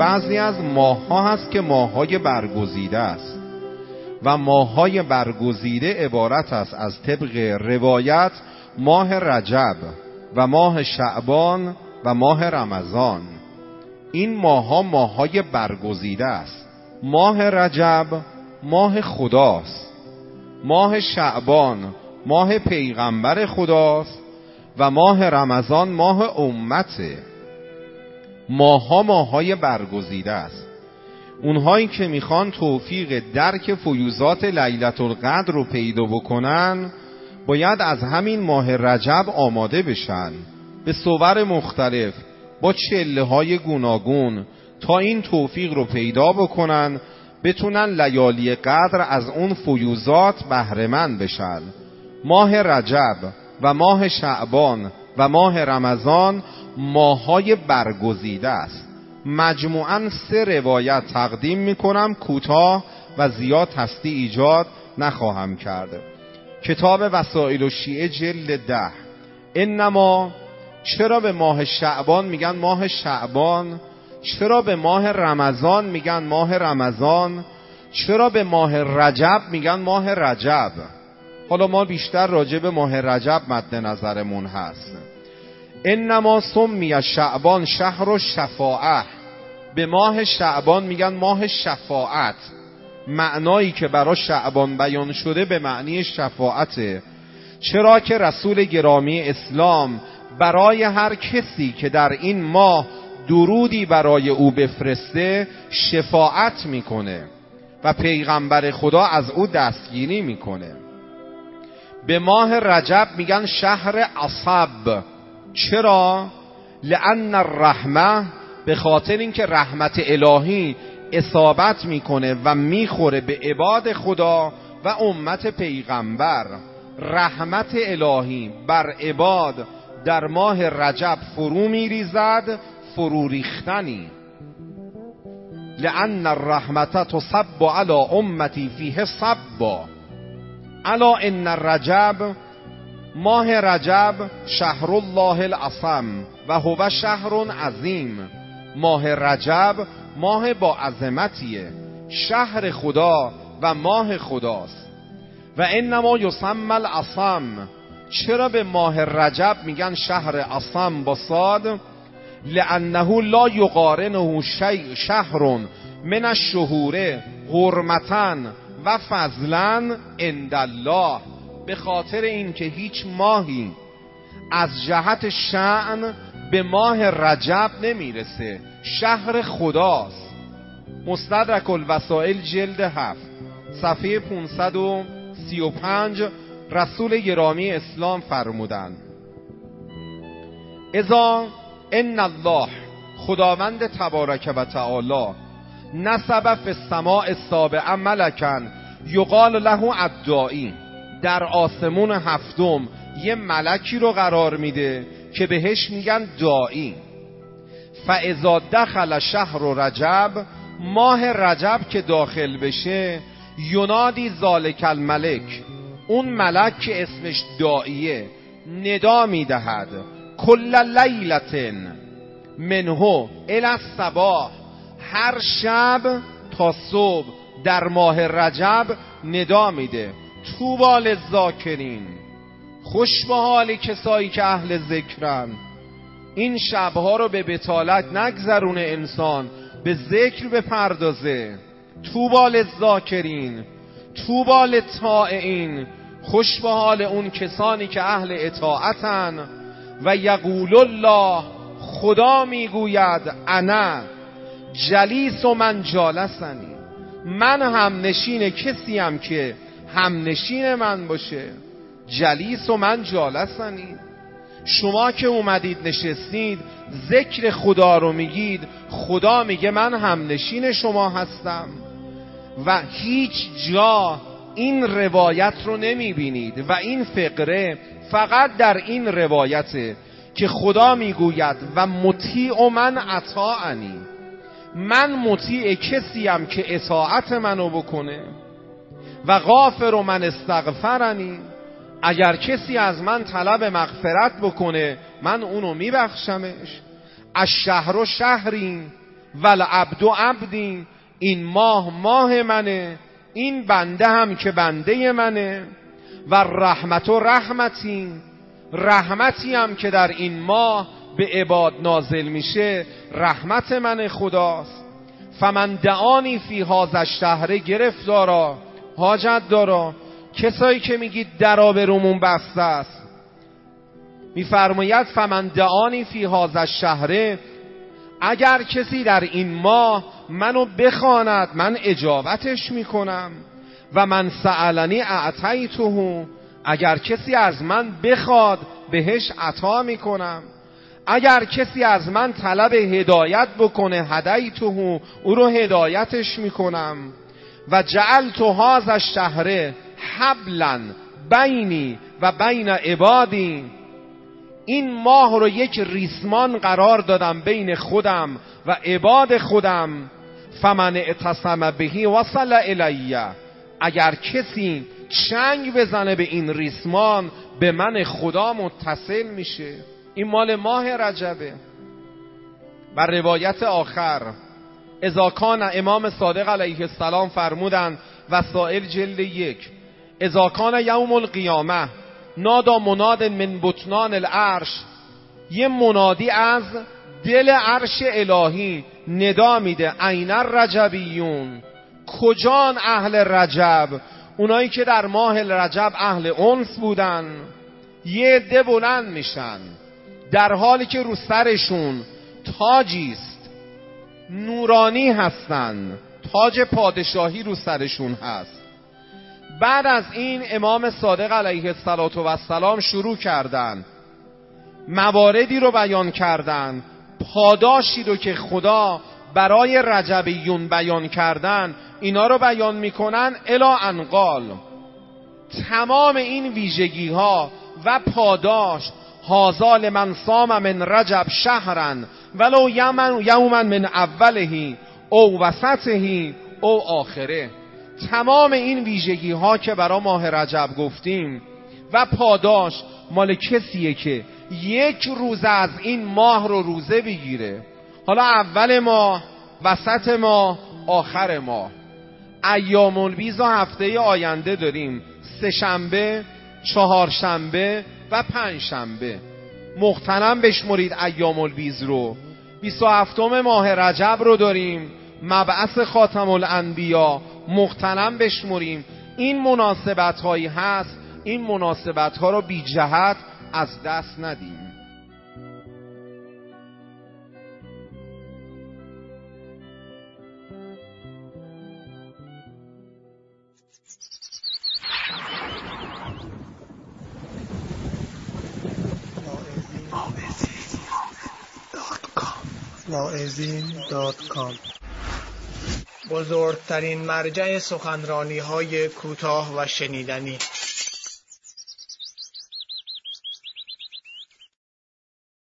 بعضی از ماه‌ها هست که ماه‌های برگزیده است و ماه‌های برگزیده عبارت است از طبق روایت ماه رجب و ماه شعبان و ماه رمضان. این ماه‌ها ماه‌های برگزیده است. ماه رجب ماه خداست، ماه شعبان ماه پیغمبر خداست و ماه رمضان ماه امته. ماه‌ها ماه‌های برگزیده است. اونهایی که میخوان توفیق درک فیوزات لیلة القدر رو پیدا بکنن باید از همین ماه رجب آماده بشن به صور مختلف با چله‌های گوناگون تا این توفیق رو پیدا بکنن، بتونن لیالی قدر از اون فیوزات بهره‌مند بشن. ماه رجب و ماه شعبان و ماه رمضان ماه‌های برگزیده است. مجموعاً 3 روایت تقدیم میکنم، کوتاه و زیاد هستی ایجاد نخواهم کرد. کتاب وسائل الشیعه جلد 10. انما چرا به ماه شعبان میگن ماه شعبان؟ چرا به ماه رمضان میگن ماه رمضان؟ چرا به ماه رجب میگن ماه رجب؟ حالا ما بیشتر راجع به ماه رجب مد نظرمون هست. انما سمی شعبان شهر الشفاعه، به ماه شعبان میگن ماه شفاعت. معنایی که برای شعبان بیان شده به معنی شفاعته، چرا که رسول گرامی اسلام برای هر کسی که در این ماه درودی برای او بفرسته شفاعت میکنه و پیغمبر خدا از او دستگیری میکنه. به ماه رجب میگن شهر عصب. چرا؟ لأن الرحمه، به خاطر اینکه رحمت الهی اصابت میکنه و میخوره به عباد خدا و امت پیغمبر. رحمت الهی بر عباد در ماه رجب فرو میریزد، فرو ریختنی. لأن الرحمة تصب على امتی فیه صبا. الا ان الرجب، ماه رجب شهر الله العظم و هو شهر عظیم. ماه رجب ماه با عظمتیه، شهر خدا و ماه خداست. و انما یسمى العظم، چرا به ماه رجب میگن شهر عظم با صاد؟ لانه لا یقارنه شهر من الشهور حرمتا و فضلا عند الله. به خاطر اینکه هیچ ماهی از جهت شأن به ماه رجب نمیرسه، شهر خداست. مستدرک الوسائل جلد 7 صفحه 535 رسول گرامی اسلام فرمودند: اذا ان الله، خداوند تبارک و تعالی، نصب فی السماء السابعه ملکا یقال له الداعی، در آسمون هفتم یه ملکی رو قرار میده که بهش میگن داعی. فاذا دخل شهر رجب، ماه رجب که داخل بشه، ینادی ذالک الملک، اون ملک که اسمش داعیه ندا میدهد کل لیلة منه الی الصباح، هر شب تا صبح در ماه رجب ندا میده: طوبی للذاکرین، خوش به حال کسایی که اهل ذکرن. این شبها رو به بطالت نگذرونه، انسان به ذکر بپردازه. طوبی للذاکرین، طوبی للطائعین، خوش به حال اون کسانی که اهل اطاعتن. و یقول الله، خدا میگوید: انا جلیس و من جالسنی، من هم نشین کسیم که هم نشین من باشه. جلیس و من جالسنی، شما که اومدید نشستید ذکر خدا رو میگید، خدا میگه من هم نشین شما هستم. و هیچ جا این روایت رو نمیبینید و این فقره فقط در این روایته که خدا میگوید: و مطیع من اطاعنی، من مطیع کسیم که اطاعت منو بکنه. و غافر من استغفرنی، اگر کسی از من طلب مغفرت بکنه من اونو میبخشمش. الشهر شهرین، والعبد عبدی، این ماه منه، این بنده هم که بنده منه. و رحمت و رحمتی، رحمتی هم که در این ماه به عباد نازل میشه رحمت من خداست. فمن دعانی فی هذا الشهر گرفتارا، حاجت دارا، کسایی که میگید درا به رومون بسته است، میفرماید فمن دعانی فی هذا الشهر، اگر کسی در این ماه منو بخواند من اجابتش میکنم. و من سألنی اعطیته، اگر کسی از من بخواد بهش عطا میکنم. اگر کسی از من طلب هدایت بکنه هدیته، او رو هدایتش میکنم. و جعلت هذا الشهر حبلا بینی و بین عبادی، این ماه رو یک ریسمان قرار دادم بین خودم و عباد خودم. فمن اعتصم بهی وصل الیه، اگر کسی چنگ بزنه به این ریسمان به من خدا متصل میشه. این مال ماه رجبه. بر روایت آخر اذا کان، امام صادق علیه السلام فرمودند وسائل جلد 1، اذا کان یوم القیامه نادا مناد من بطنان العرش، یه منادی از دل عرش الهی ندا میده این الرجبیون، کجان اهل رجب؟ اونایی که در ماه رجب اهل انس بودن. یه عده بلند میشن در حالی که رو سرشون تاجیست، نورانی هستن، تاج پادشاهی رو سرشون هست. بعد از این امام صادق علیه السلام شروع کردن مواردی رو بیان کردن، پاداشی رو که خدا برای رجبیون بیان کردن اینا رو بیان میکنن. الی ان قال، تمام این ویژگی ها و پاداش هذا لمن صام من رجب شهرا ولو یوما من اوله او وسطه او آخره. تمام این ویژگی ها که برای ماه رجب گفتیم و پاداش مال کسیه که یک روز از این ماه رو روزه بگیره. حالا اول ماه، وسط ماه، آخر ماه. ایام البیض و هفته آینده داریم، 3 شنبه، 4 شنبه و 5 شنبه. مغتنم بشمرید ایام البیض رو. 27 ماه رجب رو داریم، مبعث خاتم الانبیا. مغتنم بشمریم. این مناسبت هایی هست، این مناسبت ها رو بی جهت از دست ندیم. واعظین.com بزرگترین مرجع سخنرانی های کوتاه و شنیدنی